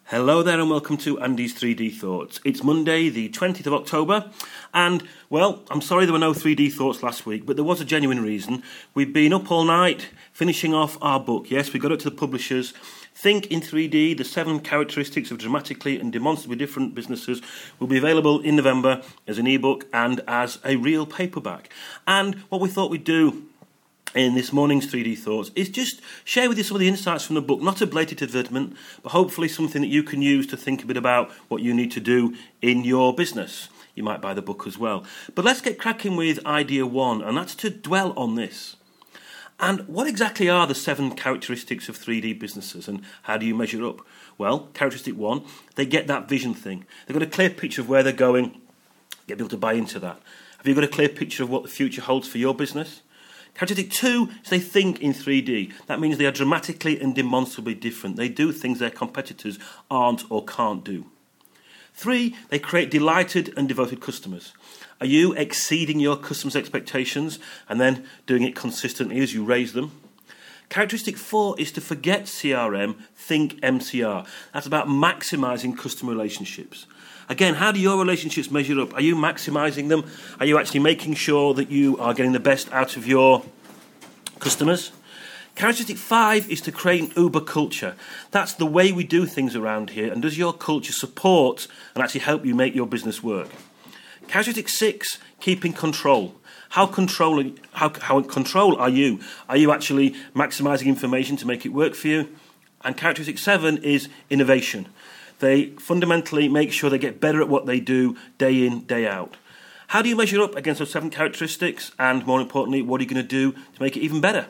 Hello there and welcome to Andy's 3D Thoughts. It's Monday the 20th of October and, well, I'm sorry there were no 3D Thoughts last week, but there was a genuine reason. We've been up all night finishing off our book. Yes, we got it to the publishers. Think in 3D, the 7 characteristics of dramatically and demonstrably different businesses will be available in November as an ebook and as a real paperback. And what we thought we'd do in this morning's 3D Thoughts is just share with you some of the insights from the book, not a blatant advertisement, but hopefully something that you can use to think a bit about what you need to do in your business. You might buy the book as well. But let's get cracking with idea 1, and that's to dwell on this. And what exactly are the 7 characteristics of 3D businesses, and how do you measure up? Well, characteristic 1, they get that vision thing. They've got a clear picture of where they're going, get people to buy into that. Have you got a clear picture of what the future holds for your business? Characteristic 2 is they think in 3D. That means they are dramatically and demonstrably different. They do things their competitors aren't or can't do. 3, they create delighted and devoted customers. Are you exceeding your customers' expectations and then doing it consistently as you raise them? Characteristic 4 is to forget CRM, think MCR. That's about maximising customer relationships. Again, how do your relationships measure up? Are you maximising them? Are you actually making sure that you are getting the best out of your customers? Characteristic 5 is to create an Uber culture. That's the way we do things around here. And does your culture support and actually help you make your business work? Characteristic 6, keeping control. How control are you? Are you actually maximising information to make it work for you? And characteristic 7 is innovation. They fundamentally make sure they get better at what they do day in, day out. How do you measure up against those 7 characteristics? And more importantly, what are you going to do to make it even better?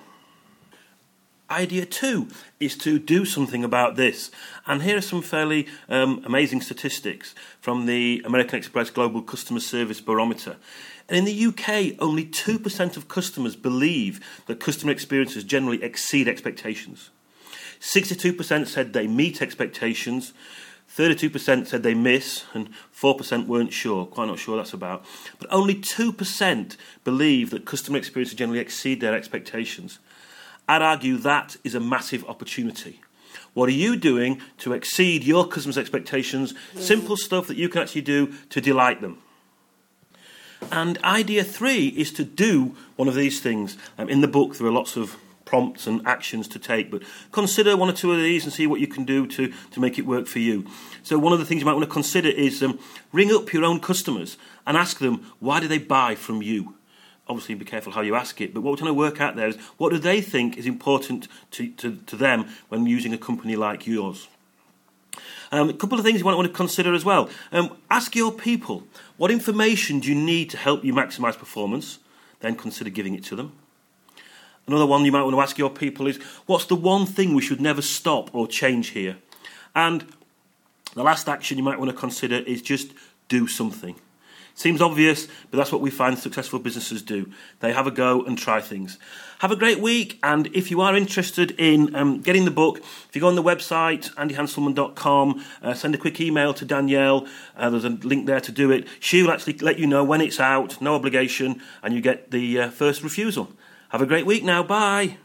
Idea 2 is to do something about this. And here are some fairly amazing statistics from the American Express Global Customer Service Barometer. And in the UK, only 2% of customers believe that customer experiences generally exceed expectations. 62% said they meet expectations. 32% said they miss, and 4% weren't sure. Quite not sure that's about. But only 2% believe that customer experiences generally exceed their expectations. I'd argue that is a massive opportunity. What are you doing to exceed your customers' expectations? Simple stuff that you can actually do to delight them. And idea 3 is to do one of these things. In the book, there are lots of prompts and actions to take, but consider 1 or 2 of these and see what you can do to make it work for you. So one of the things you might want to consider is ring up your own customers and ask them, why do they buy from you? Obviously, be careful how you ask it, but what we're trying to work out there is, what do they think is important to them when using a company like yours? A couple of things you might want to consider as well. Ask your people, what information do you need to help you maximise performance? Then consider giving it to them. Another one you might want to ask your people is, what's the one thing we should never stop or change here? And the last action you might want to consider is just do something. Seems obvious, but that's what we find successful businesses do. They have a go and try things. Have a great week, and if you are interested in getting the book, if you go on the website, andyhanselman.com, send a quick email to Danielle. There's a link there to do it. She will actually let you know when it's out, no obligation, and you get the first refusal. Have a great week now. Bye.